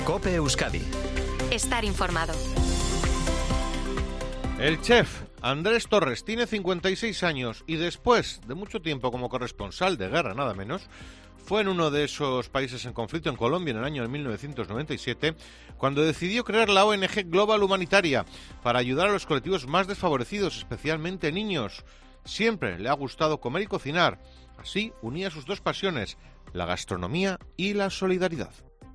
COPE Euskadi. Estar informado. El chef Andrés Torres tiene 56 años y después de mucho tiempo como corresponsal de guerra, nada menos, fue en uno de esos países en conflicto, en Colombia, en el año de 1997, cuando decidió crear la ONG Global Humanitaria para ayudar a los colectivos más desfavorecidos, especialmente niños. Siempre le ha gustado comer y cocinar. Así unía sus dos pasiones, la gastronomía y la solidaridad.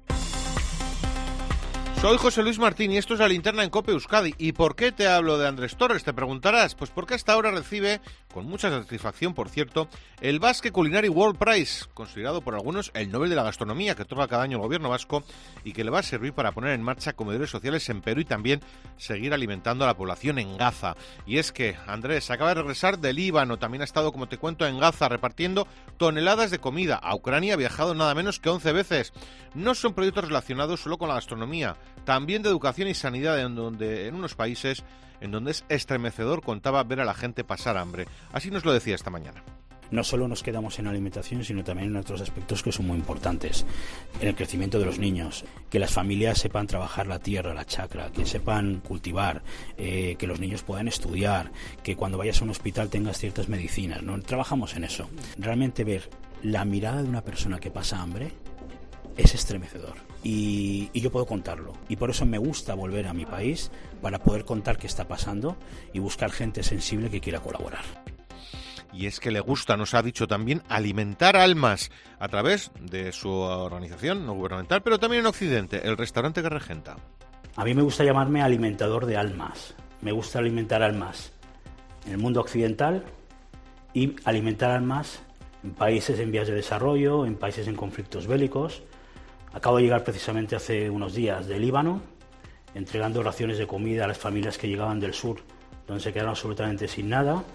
Soy José Luis Martín y esto es La Linterna en COPE Euskadi. ¿Y por qué te hablo de Andrés Torres? Te preguntarás. Pues porque hasta ahora recibe, con mucha satisfacción por cierto, el Basque Culinary World Prize, considerado por algunos el Nobel de la Gastronomía que otorga cada año el gobierno vasco y que le va a servir para poner en marcha comedores sociales en Perú y también seguir alimentando a la población en Gaza. Y es que Andrés acaba de regresar del Líbano, también ha estado, como te cuento, en Gaza repartiendo toneladas de comida. A Ucrania ha viajado nada menos que 11 veces. No son proyectos relacionados solo con la gastronomía, también de educación y sanidad, en unos países en donde es estremecedor, contaba, ver a la gente pasar hambre. Así nos lo decía esta mañana. No solo nos quedamos en alimentación, sino también en otros aspectos que son muy importantes. En el crecimiento de los niños, que las familias sepan trabajar la tierra, la chacra, que sepan cultivar, que los niños puedan estudiar, que cuando vayas a un hospital tengas ciertas medicinas, ¿no? Trabajamos en eso. Realmente ver la mirada de una persona que pasa hambre es estremecedor. Y yo puedo contarlo. Y por eso me gusta volver a mi país para poder contar qué está pasando y buscar gente sensible que quiera colaborar. Y es que le gusta, nos ha dicho también, alimentar almas a través de su organización no gubernamental, pero también en Occidente, el restaurante que regenta. A mí me gusta llamarme alimentador de almas. Me gusta alimentar almas en el mundo occidental y alimentar almas en países en vías de desarrollo, en países en conflictos bélicos. Acabo de llegar precisamente hace unos días de Líbano, entregando raciones de comida a las familias que llegaban del sur, donde se quedaron absolutamente sin nada.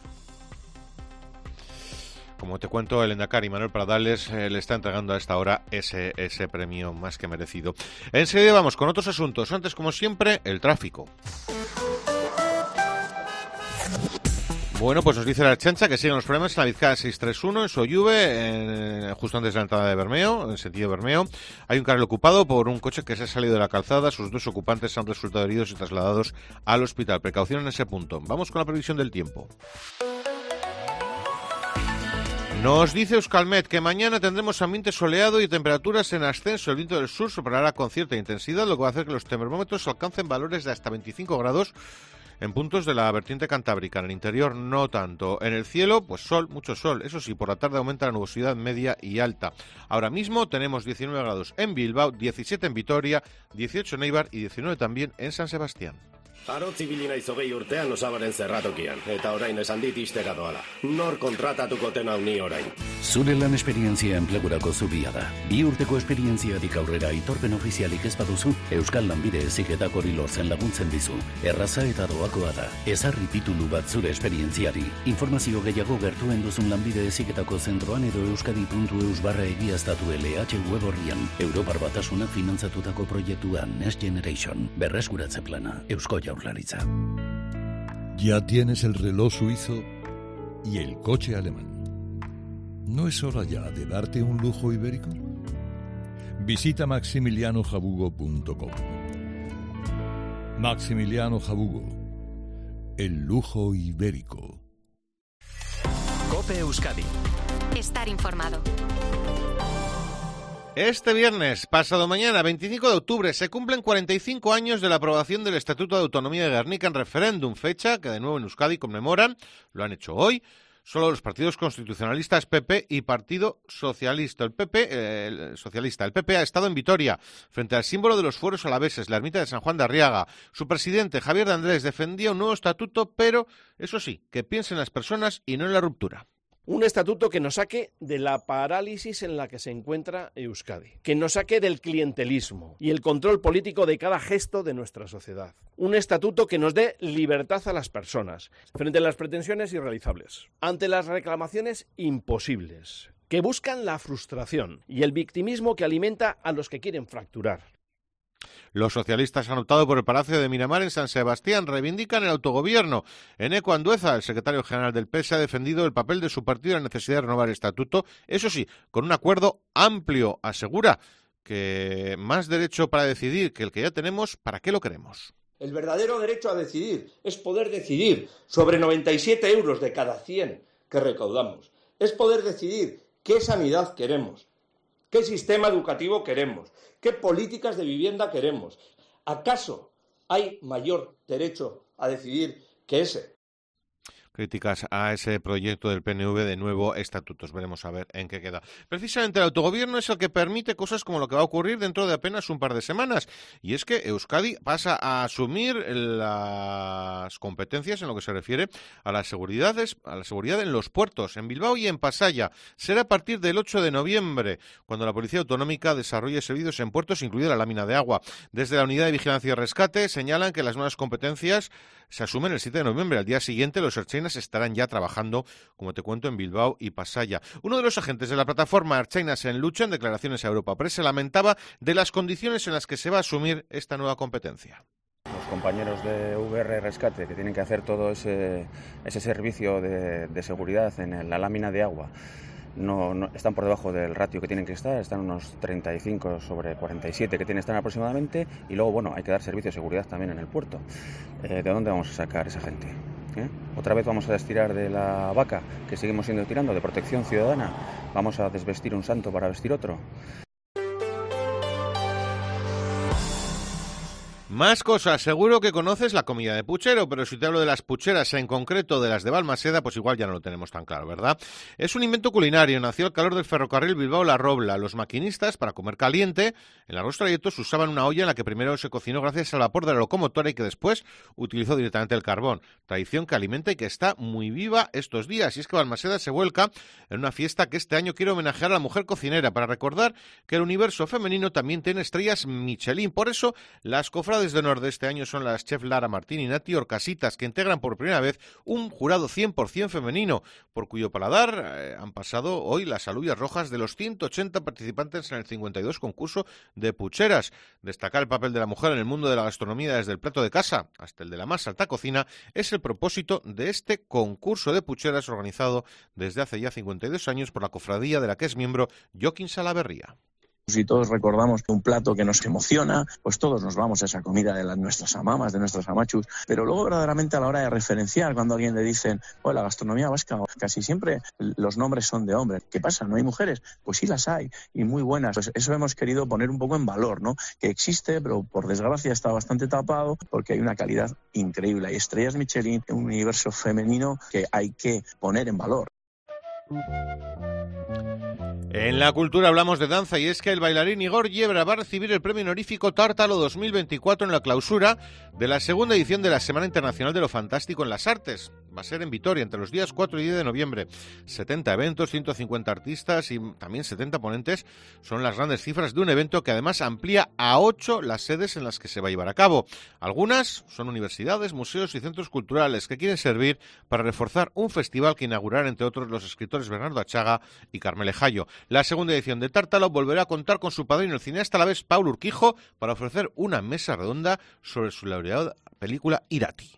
Como te cuento, el Endacari Manuel Pradales le está entregando a esta hora ese premio más que merecido. Enseguida vamos con otros asuntos. Antes, como siempre, el tráfico. Bueno, pues nos dice la Ertzaintza que siguen los problemas en la Vizcaya 631, en Soyuve, justo antes de la entrada de Bermeo, en sentido Bermeo. Hay un carril ocupado por un coche que se ha salido de la calzada. Sus dos ocupantes han resultado heridos y trasladados al hospital. Precaución en ese punto. Vamos con la previsión del tiempo. Nos dice Euskalmet que mañana tendremos ambiente soleado y temperaturas en ascenso. El viento del sur soplará con cierta intensidad, lo que va a hacer que los termómetros alcancen valores de hasta 25 grados en puntos de la vertiente cantábrica. En el interior no tanto. En el cielo, pues sol, mucho sol. Eso sí, por la tarde aumenta la nubosidad media y alta. Ahora mismo tenemos 19 grados en Bilbao, 17 en Vitoria, 18 en Eibar y 19 también en San Sebastián. Arotz ibili naiz 20 urtean osabaren zerratokian, eta orain esan dit ixtera doala. Nor kontratatuko tena ni orain. Zure lan esperientzia enplegurako zubia da. 2 urteko esperientziatik aurrera aitorpen ofizialik ez baduzu, Euskal Lanbide Heziketak hori lortzen laguntzen dizu. Erraza eta doakoa da. Ezarri titulu bat zure esperientziari. Informazio gehiago gertuen duzun Lanbide Heziketako zentroan edo euskadi.eus/egiaztatu LH web orrian. Europar Batasunak finantzatutako proiektua Next Generation. Berreskuratze plana. Eusko Jaurlaritza. Ya tienes el reloj suizo y el coche alemán. ¿No es hora ya de darte un lujo ibérico? Visita maximilianojabugo.com. Maximiliano Jabugo, el lujo ibérico. COPE Euskadi. Estar informado. Este viernes, pasado mañana, 25 de octubre, se cumplen 45 años de la aprobación del Estatuto de Autonomía de Gernika en referéndum, fecha que de nuevo en Euskadi conmemoran, lo han hecho hoy, solo los partidos constitucionalistas PP y Partido Socialista. El PP ha estado en Vitoria, frente al símbolo de los fueros alaveses, la ermita de San Juan de Arriaga. Su presidente, Javier de Andrés, defendía un nuevo estatuto, pero, eso sí, que piense en las personas y no en la ruptura. Un estatuto que nos saque de la parálisis en la que se encuentra Euskadi, que nos saque del clientelismo y el control político de cada gesto de nuestra sociedad. Un estatuto que nos dé libertad a las personas, frente a las pretensiones irrealizables, ante las reclamaciones imposibles, que buscan la frustración y el victimismo que alimenta a los que quieren fracturar. Los socialistas han optado por el Palacio de Miramar en San Sebastián, reivindican el autogobierno. Eneco Andueza, el secretario general del PS, ha defendido el papel de su partido en la necesidad de renovar el estatuto, eso sí, con un acuerdo amplio, asegura que más derecho para decidir que el que ya tenemos, ¿para qué lo queremos? El verdadero derecho a decidir es poder decidir sobre 97 euros de cada 100 que recaudamos. Es poder decidir qué sanidad queremos, qué sistema educativo queremos, qué políticas de vivienda queremos. ¿Acaso hay mayor derecho a decidir que ese? Críticas a ese proyecto del PNV de nuevo estatutos. Veremos a ver en qué queda. Precisamente el autogobierno es el que permite cosas como lo que va a ocurrir dentro de apenas un par de semanas. Y es que Euskadi pasa a asumir las competencias en lo que se refiere a la seguridad en los puertos, en Bilbao y en Pasaia. Será a partir del 8 de noviembre, cuando la Policía Autonómica desarrolle servicios en puertos, incluida la lámina de agua. Desde la Unidad de Vigilancia y Rescate señalan que las nuevas competencias se asumen el 7 de noviembre. Al día siguiente, los ertzainas estarán ya trabajando, como te cuento, en Bilbao y Pasaia. Uno de los agentes de la plataforma Ertzainas en Lucha, en declaraciones a Europa Press, se lamentaba de las condiciones en las que se va a asumir esta nueva competencia. Los compañeros de VR Rescate, que tienen que hacer todo ese servicio de seguridad en la lámina de agua, no están por debajo del ratio que tienen que estar, están unos 35 sobre 47 que tienen que estar aproximadamente, y luego, bueno, hay que dar servicio de seguridad también en el puerto. ¿De dónde vamos a sacar esa gente? Otra vez vamos a estirar de la vaca que seguimos tirando, de protección ciudadana. Vamos a desvestir un santo para vestir otro. Más cosas, seguro que conoces la comida de puchero, pero si te hablo de las pucheras, en concreto de las de Balmaseda, pues igual ya no lo tenemos tan claro, ¿verdad? Es un invento culinario, nació al calor del ferrocarril Bilbao-La Robla. Los maquinistas, para comer caliente, en largos trayectos usaban una olla en la que primero se cocinó gracias al vapor de la locomotora y que después utilizó directamente el carbón. Tradición que alimenta y que está muy viva estos días. Y es que Balmaseda se vuelca en una fiesta que este año quiere homenajear a la mujer cocinera, para recordar que el universo femenino también tiene estrellas Michelin. Por eso, las cofrades de honor de este año son las chef Lara Martín y Nati Orcasitas, que integran por primera vez un jurado 100% femenino, por cuyo paladar han pasado hoy las alubias rojas de los 180 participantes en el 52 concurso de pucheras. Destacar el papel de la mujer en el mundo de la gastronomía, desde el plato de casa hasta el de la más alta cocina, es el propósito de este concurso de pucheras organizado desde hace ya 52 años por la cofradía de la que es miembro Joaquín Salaverría. Si todos recordamos un plato que nos emociona, pues todos nos vamos a esa comida de nuestras amamas, de nuestras amachus. Pero luego verdaderamente a la hora de referenciar, cuando a alguien le dicen, la gastronomía vasca, casi siempre los nombres son de hombres. ¿Qué pasa? ¿No hay mujeres? Pues sí las hay, y muy buenas. Pues eso hemos querido poner un poco en valor, ¿no? Que existe, pero por desgracia está bastante tapado, porque hay una calidad increíble. Hay estrellas Michelin, un universo femenino que hay que poner en valor. En la cultura hablamos de danza, y es que el bailarín Igor Yebra va a recibir el premio honorífico Tártalo 2024 en la clausura de la segunda edición de la Semana Internacional de lo Fantástico en las Artes. Va a ser en Vitoria entre los días 4 y 10 de noviembre. 70 eventos, 150 artistas y también 70 ponentes son las grandes cifras de un evento que además amplía a 8 las sedes en las que se va a llevar a cabo. Algunas son universidades, museos y centros culturales que quieren servir para reforzar un festival que inaugurarán entre otros los escritores Bernardo Achaga y Carmele Jallo. La segunda edición de Tártalo volverá a contar con su padrino, el cineasta a la vez Paul Urquijo, para ofrecer una mesa redonda sobre su laureada película Irati.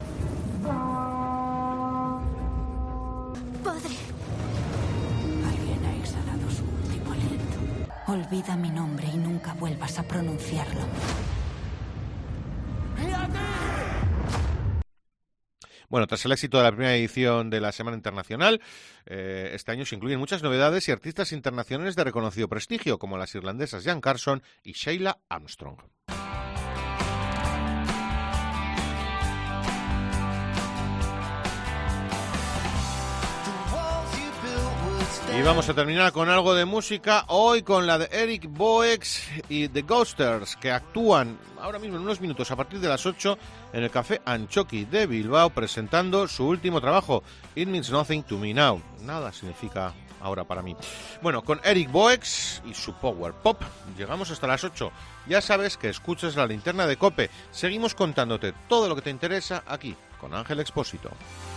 Padre. Alguien ha exhalado su último aliento. Olvida mi nombre y nunca vuelvas a pronunciarlo. Bueno, tras el éxito de la primera edición de la Semana Internacional, este año se incluyen muchas novedades y artistas internacionales de reconocido prestigio, como las irlandesas Jan Carson y Sheila Armstrong. Y vamos a terminar con algo de música, hoy con la de Eric Boex y The Ghosters, que actúan ahora mismo en unos minutos a partir de las 8 en el Café Antxoki de Bilbao, presentando su último trabajo, It Means Nothing to Me Now. Nada significa ahora para mí. Bueno, con Eric Boex y su Power Pop llegamos hasta las 8. Ya sabes que escuchas La Linterna de COPE. Seguimos contándote todo lo que te interesa aquí, con Ángel Expósito.